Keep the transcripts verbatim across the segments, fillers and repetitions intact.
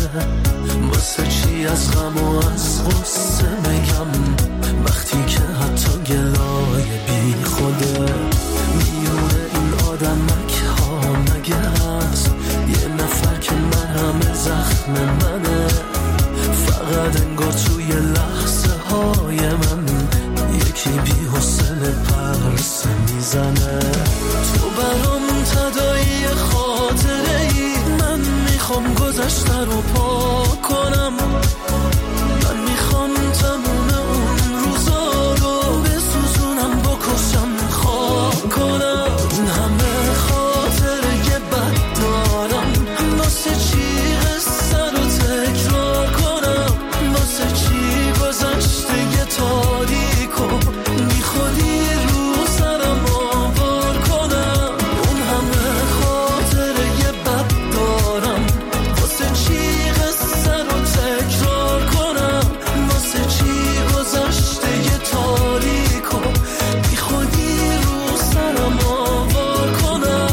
واسه چی از غم و از غصه میگم وقتی که حتی گلای بی خوده میونه این آدمک ها مگه هست یه نفر که من همه زخم منه فقط انگار توی لحظه های من یکی بی حوصله پرسه میزنه تو برام تدایی خاطره ای من میخوام گذشته رو پاک کنم من میخوام تموم اون روزا رو بسوزونم بکشم خاک کنم این همه خاطره بد دارم واسه چی قصه رو تکرار کنم واسه چی گذشته یه تاریک و بی خودی رو سرم آوار کنم اون همه خاطره بد دارم واسه چی قصه رو تکرار کنم واسه چی گذشته یه تاریک و بی خودی رو سرم آوار کنم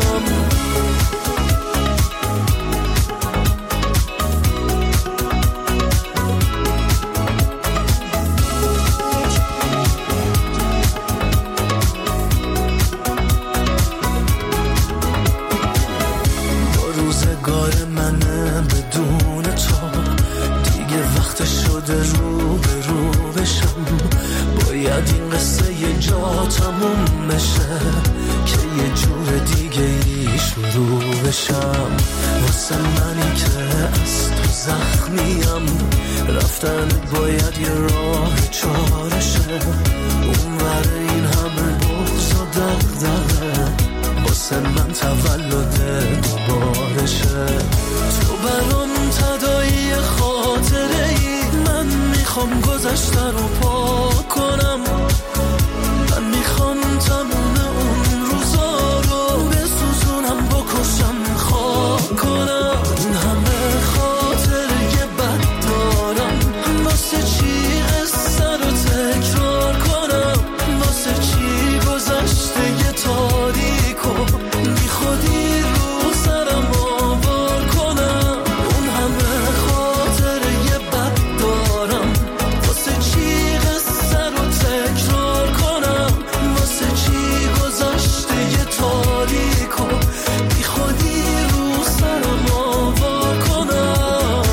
با روزگار منه بدون تو دیگه وقت شده رو به رو بشم باید این قصه یه جا تموم بشه که یه جور دیگه ای شروع بشم واسه منی که از تو زخمیم رفتن باید یه راه چارشه اونور این همه بغض و دغدغه واسه من تولد دوبارشه تو برام تدایی خاطره ای من میخوام گذشته رو پاک کنم من میخوام تموم اون روزا رو بسوزونم بکشم خاک کنم این همه خاطره بد دارم واسه چی قصه رو تکرار کنم واسه چی گذشته یه تاریک و بی خودی رو سرم آوار کنم اون همه خاطره بد دارم واسه چی قصه رو تکرار کنم واسه چی گذشته یه تاریک و بی خودی رو سرم آوار کنم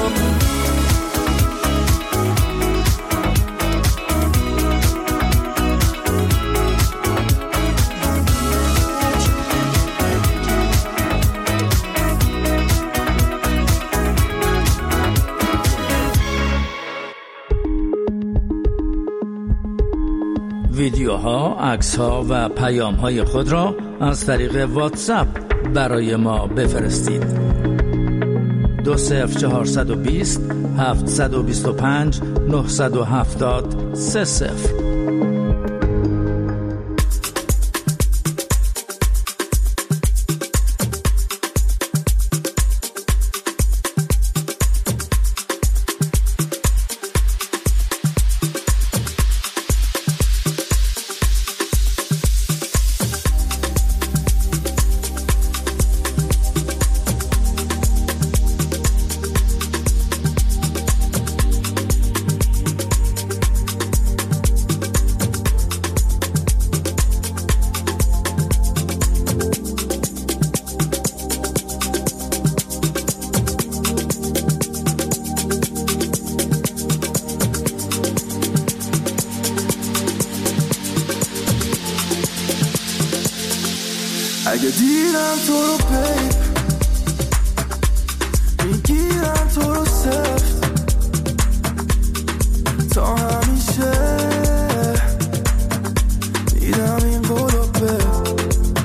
ویدیوها، عکس‌ها و پیام‌های خود را از طریق واتساپ برای ما بفرستید. دو صفر چهارصد و بیست هفتصد و بیست و پنج نهصد و هفتاد سه صفر. اگه دیدم تو رو بیب میگیرم تو رو سفت تا همیشه میدم این قولو بیب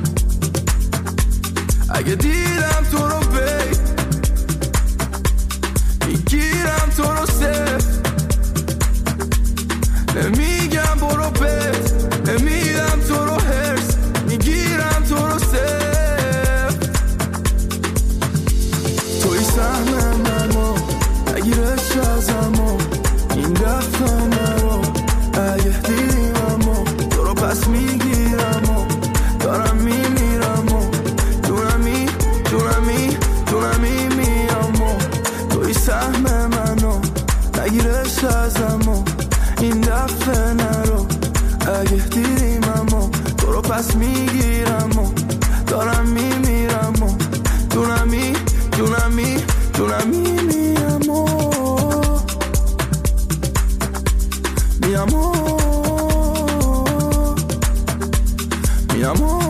اگه دیدم تو رو بیب میگیرم تو رو سفت نمیگم برو بیب نمیدم تو رو هرس میگیرم تو رو سفت توی سهم منو بگیرش ازمو این دفعه منو اگه دیدیممو تو رو پس میگیرم و دارم میمیرم و دونمی دونمی دونمی میام و توی سهم پس میگیرم و دارم میمیرم و دونمی دونمی دونمی میم و میم و میم و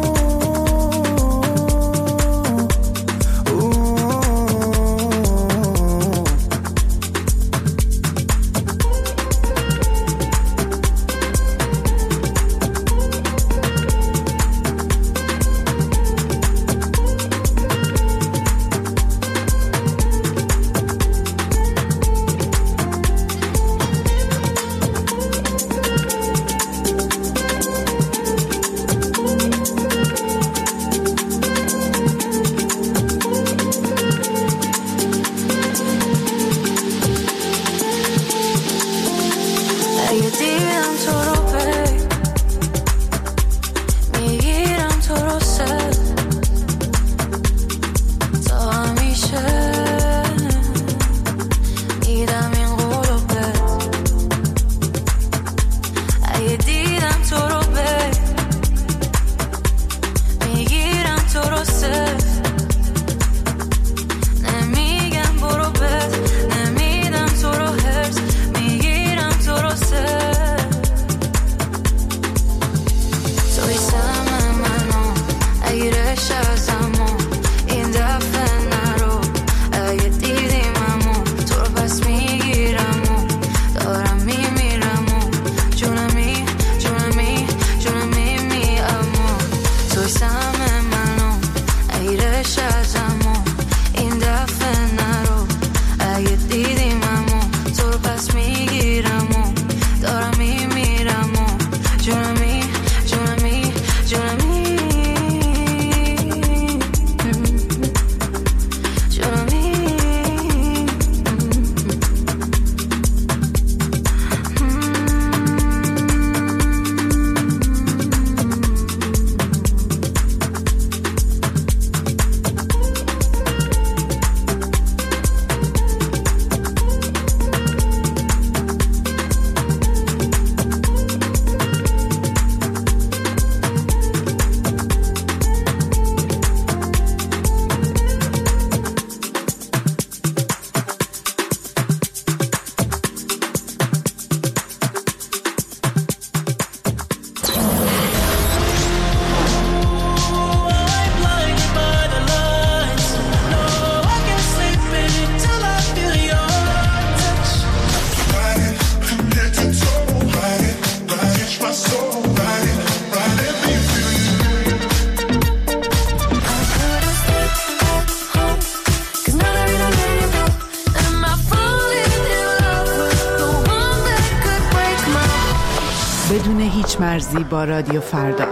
بدون هیچ مرزی با رادیو فردا.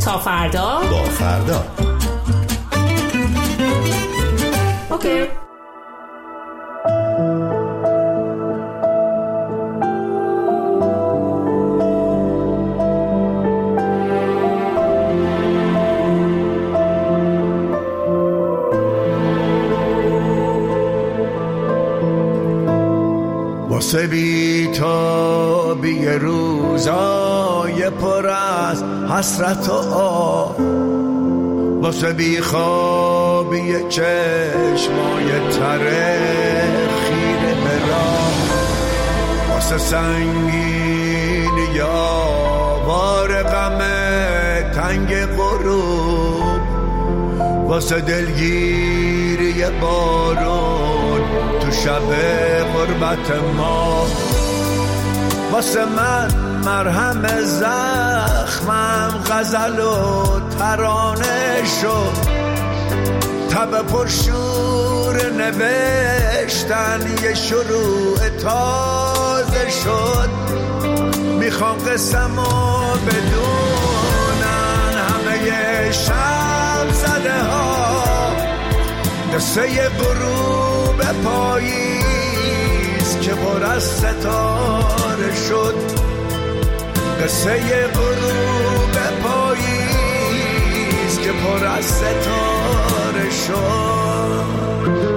تا فردا با فردا. اوکی. واسه بی تا بی روزای پر از حسرت و آه، واسه بی خوابی چشمای تره خیره برا، واسه سنگین یا بار غم تنگ غروب، واسه دلگیری بارون تو شب غربت ما، واسه من مرهم زخمم غزل و ترانه شد، تب پرشور نوشتن یه شروع تازه شد، میخوام قسمو بدونن همه شب زده ها، قصه غروب پاییز که پر از ستاره شد، قصه غروب پاییز که پر از ستاره شد.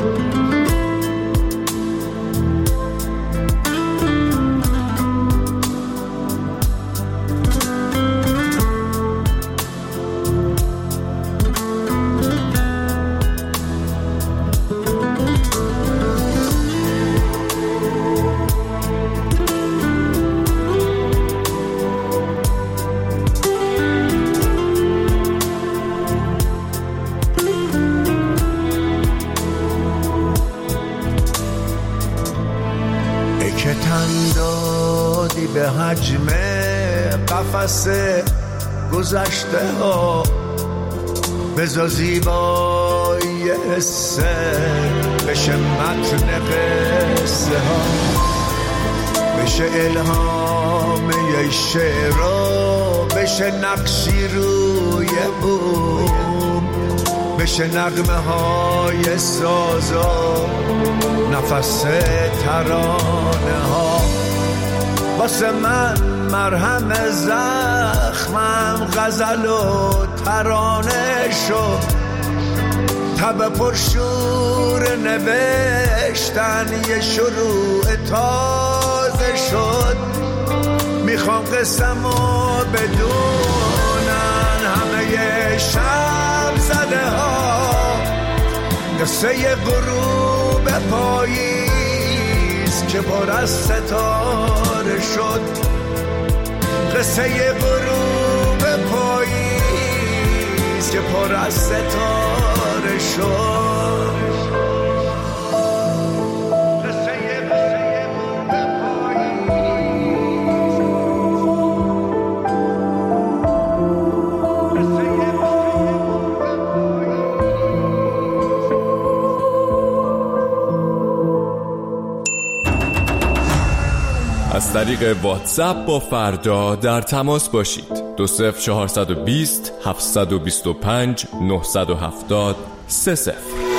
به حجم قفس گذشته ها، بذار زیبایی حسه بشه متن قصه ها، بشه الهام یه شعرها، بشه نقشی روی بوم، بشه نغمه های سازا نفس ترانه ها، واسه من مرهم زخمم غزل و ترانه شد، تب پرشور نوشتن یه شروع تازه شد، میخوام قسمو بدونن همه شب زده ها، قصه غروب پاییز که پر از ستاره شد، قصه غروب پاییز که پر از ستاره شد. از طریق واتساپ با فردا در تماس باشید. دو صفر چهارصد و بیست هفتصد و بیست و پنج نهصد و هفتاد سه صفر.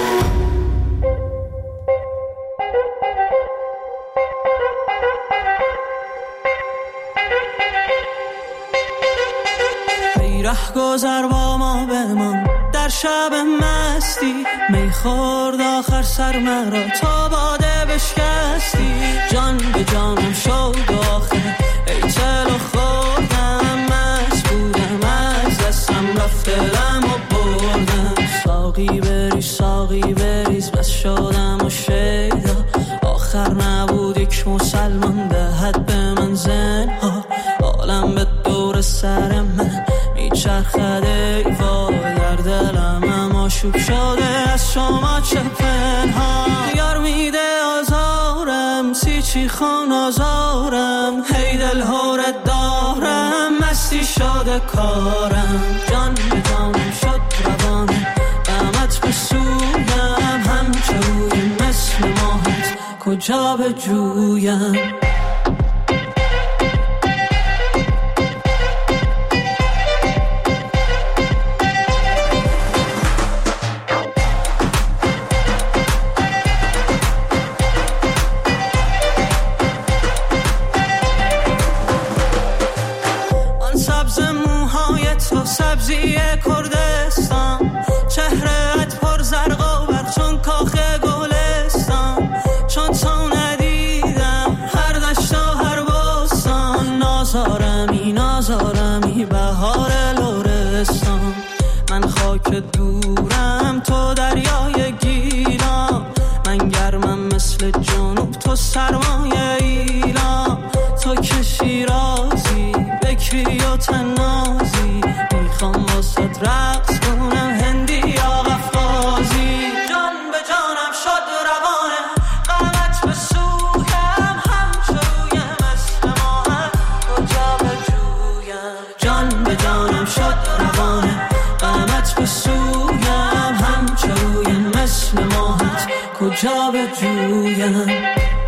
ای ره گذر با ما بمان در شب مستی، می خورد آخر سر مرا تا باده بشکستی، جان به جانم شد آخر ای چلو خوردم، مست بودم از دستم رفت دلم و بردم، ساقی بریز ساقی بریز بس شدم و شیدا، آخر نبود یک مسلمان دهد به من زنها، عالم به دور سر من میچرخد ای وای، در دلم اما شوب شده از شما چه پنهان، یار میده آزارم سی چی خان آزارم، هی دل هورت دارم مستی شده کارم، جان به جانم شد روانم غمت بسویم، همچه روی مثل ماهت کجا به جویم. آزارمی نازارمی بهار لرستان. من خاک دورم تو دریای گیلان، من گرمم مثل جنوب تو سرمایه ایلان. تو که شیرازی بکری و تنازی، میخوام واسه رقص کنم هندی یا قفقازی. جان به جانم شد روانه قامت به سویم، همچروی مثل ماه کجا به جویم. جان به جانم شد روانه قامت به سویم، همچروی مثل ماهت کجا به جویم.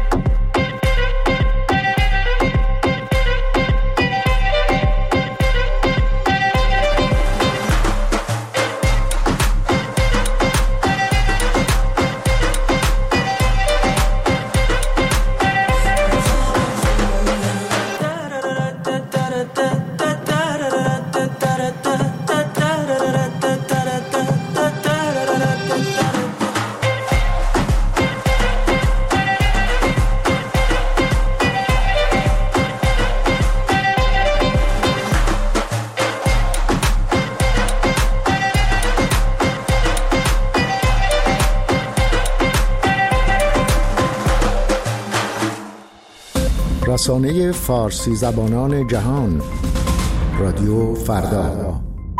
رسانه فارسی زبانان جهان رادیو فردا.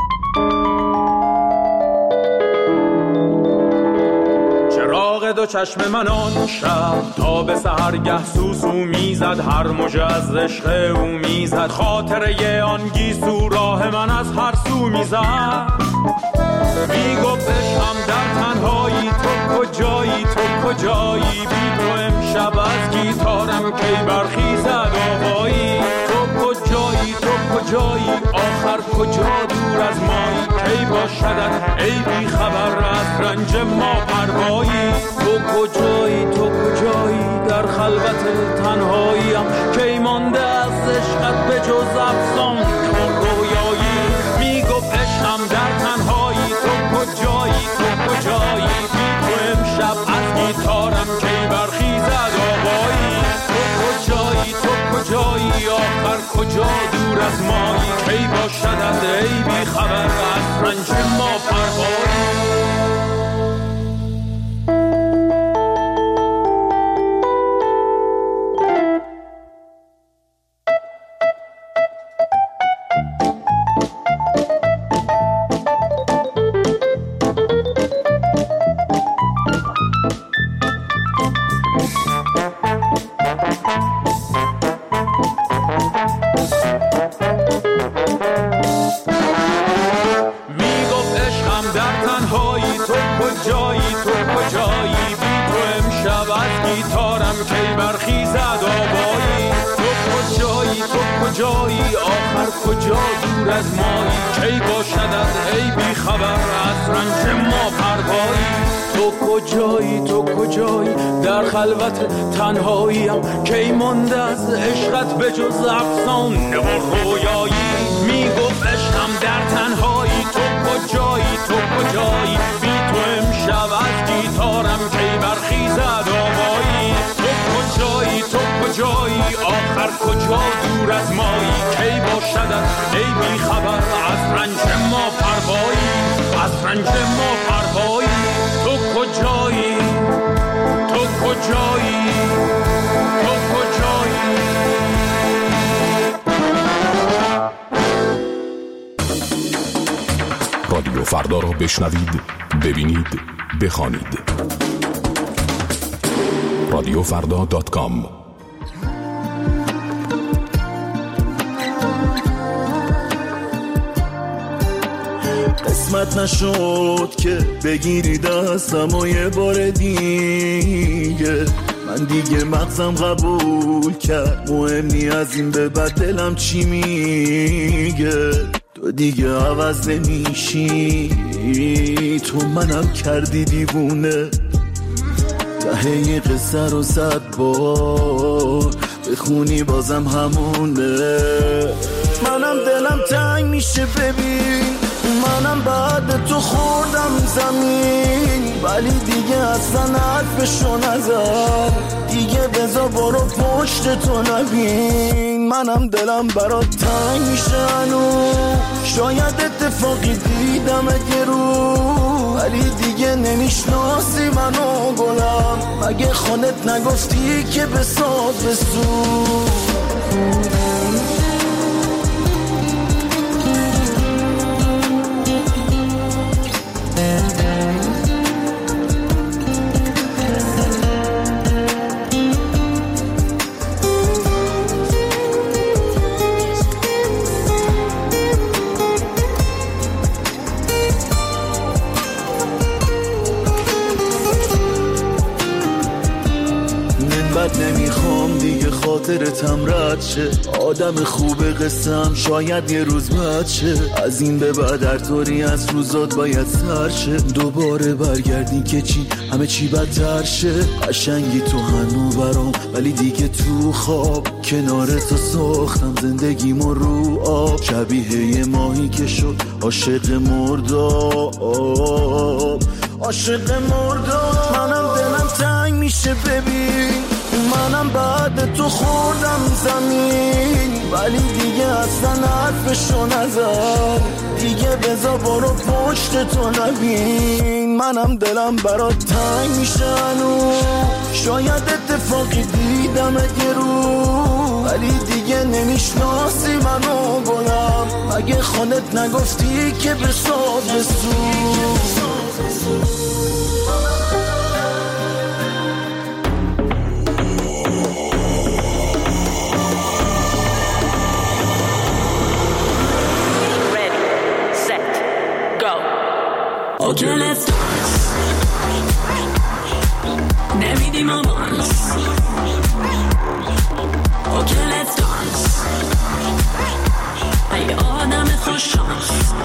چراغ دو چشم من آن شب تا به سحرگه سوسو میزد، هر موجه از عشق او میزد، خاطره آن گیسو راه من از هر سو میزد. میگفت عشقم در تنهایی تو کجایی تو کجایی، بی تو امشب از گیتارم کی برخیزد آوایی. تو کجایی تو کجایی آخر کجا دور از مایی، کی باشدت ای بی خبر از رنج ما پروایی. تو کجایی تو کجایی در خلوت تنهاییم، کی مانده از عشقت به جز افسان و رویایی. میگفت عشقم در تنهایی تو کجایی تو کجایی، بی تو امشب از گیتارم کی برخیزد آوایی. تو کجایی تو کجایی آخر کجا دور از مایی، کی باشدت ای بی خبر از رنج ما پروایی. کجا دور از مایی، کی باشدت ای بی خبر از رنج ما پروایی. تو کجایی تو کجایی در خلوت تنهاییم، کی مانده از عشقت به جز افسانه و رویایی. میگفت عشقم در تنهایی تو کجایی تو کجایی، بی تو امشب از گیتارم کی برخیزد آوایی. تو کجایی تو کجایی آخر کجا دور از مایی، کی باشدت ای بی خبر از رنج ما پروایی. از رنج ما پروایی. تو کجایی تو کجایی تو کجایی. رادیو فردا را بشنوید، ببینید، بخوانید. رادیو فردا دات کام. قسمت نشد که بگیری دستم و یه بار دیگه، من دیگه مغزم قبول کرد مهمی از این به بعد دلم چی میگه. تو دیگه عوض نمیشی، تو منم کردی دیوونه. ته قصه رو صد بار بخونی بازم همونه. منم دلم تنگ میشه ببین، منم بعد تو خوردم زمین، ولی دیگه اصلا حرفشو نزن، دیگه بذار برو پشت تو نبین. منم دلم برات تنگ میشه و شاید اتفاقی دیدم یه رو، ولی دیگه نمیشناسی منو گلم. مگه خودت نگفتی که بساز بسو؟ نمیخوام دیگه خاطرتم رد شه، آدم خوب قصم شاید یه روز بد شه. از این به بعد هر طوری از روزات باید سر شه، دوباره برگردی که چی همه چی بدتر شه. قشنگی تو هنو برام ولی دیگه تو خواب، کنار تو ساختم زندگیمو رو آب. شبیه یه ماهی که شد عاشق مرداب، عاشق مرداب. منم دلم تنگ میشه ببین، منم بعد تو خوردم زمین، ولی دیگه اصلا حرفشو نزد. دیگه بذار برو پشت تو نبین. منم دلم برات تنگ میشن و شاید اتفاقی دیدم یه رو، ولی دیگه نمیشناسی منو گلم. مگه خودت نگفتی که بساز بسو؟ Okay, let's dance. نمیدیم آوانس. Okay, let's dance. ای آدم خوششانس،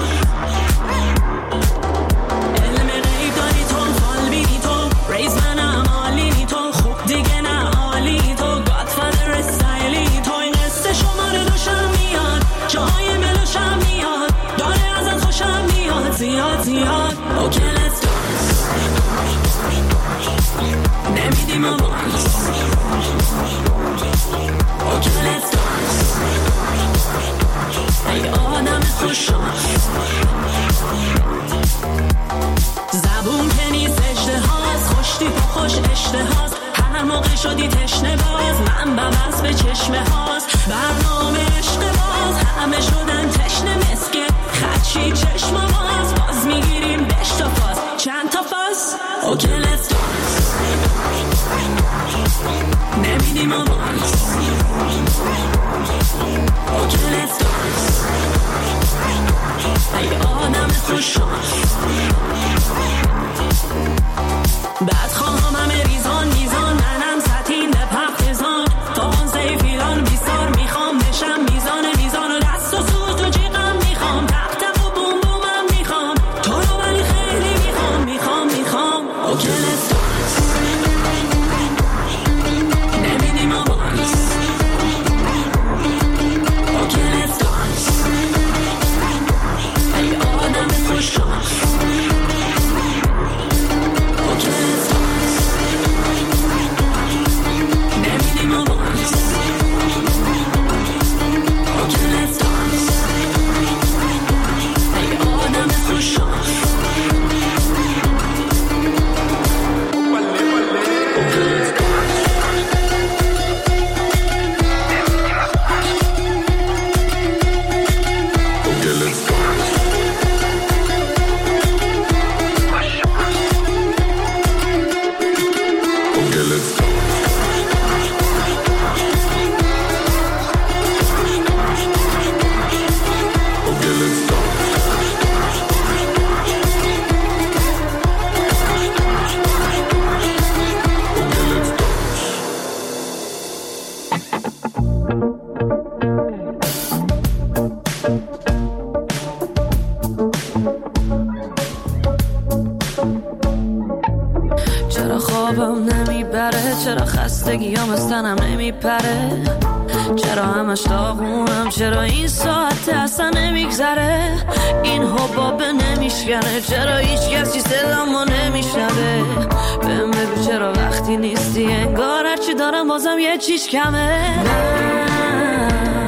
علم غیب داری تو، فال بینی تو، ریز منم عالینی تو، خوب دیگه نه عالی تو، گادفادر استایلی تو. این قصه شماره دوشم میاد، جای ملوشم میاد، داره ازت خوشم میاد زیاد زیاد. Okay, let's dance. نمیدیم آوانس. Okay, let's dance. ای آدم خوششانس، زبون که نیست اشتهاست، خوشتی پا خوش اشتهاست. هر موقع شدی تشنه باز، من ببست به چشمه هاست. برنامه عشق باز، همه شدن تشنه مسکه خدشی چشم باز. باز میگیریم بشت و فاز، چند تا فاز. Okay, let's dance. نمیدیم آوانس. Okay, let's dance. ای آدم خوششانس، بعد خواهم همه ریزان میزان، منم سطین به پختزان. تا اون زیفیران بیسار میخوام بشم میزان میزان، و دست و سوت و جیغم میخوام، تق تق و بوم بومم میخوام، تو رو ولی خیلی میخوام میخوام میخوام. Okay, let's dance. نمیدیم آوانس. Okay, let's dance. ای آدم خوششانس. Okay, let's dance. نمیدیم آوانس. Okay, let's dance. ای آدم خوششانس. چرا خوابم نمیبره، چرا خستگیام از تنم نمیپره، چرا همش داغونم، چرا این ساعت اصلا نمیگذره، این حباب نمیشکنه، چرا هیچ کسی صدامو نمیشنوه. بهم بگو چرا وقتی نیستی انگار هرچی دارم بازم یه چیز کمه. من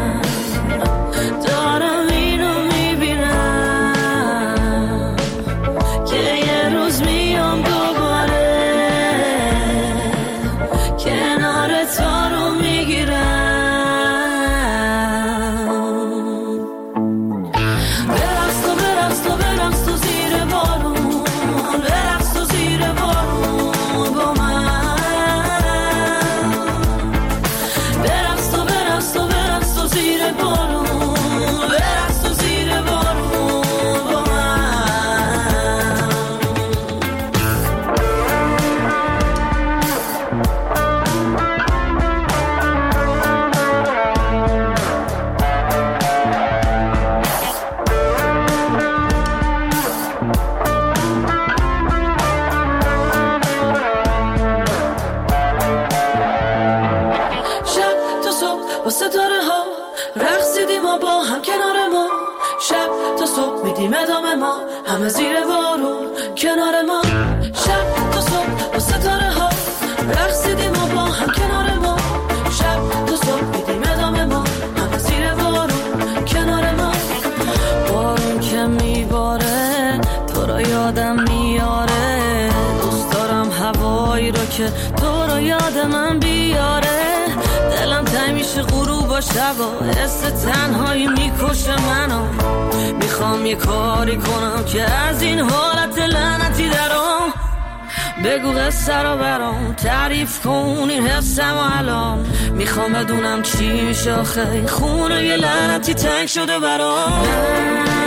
میدیم ادامه ما همه زیر بارون کنار ما شب تا صبح با ستاره ها رقصیدیم و با هم کنار ما شب تا صبح میدیم ادامه ما همه زیر بارون کنار ما بارون که میباره تو رو یادم میاره دوست دارم هوایی رو که تو رو یاد من بیاره دلم تنگ میشه غروب و شبا حس تنهایی میکشه منو میخوام یه کاری کنم که از این حالت لعنتی درام بگو قصه رو برام تعریف کن این حسم و الان میخوام بدونم چی میشه آخه خونه یه لعنتی تنگ شده برام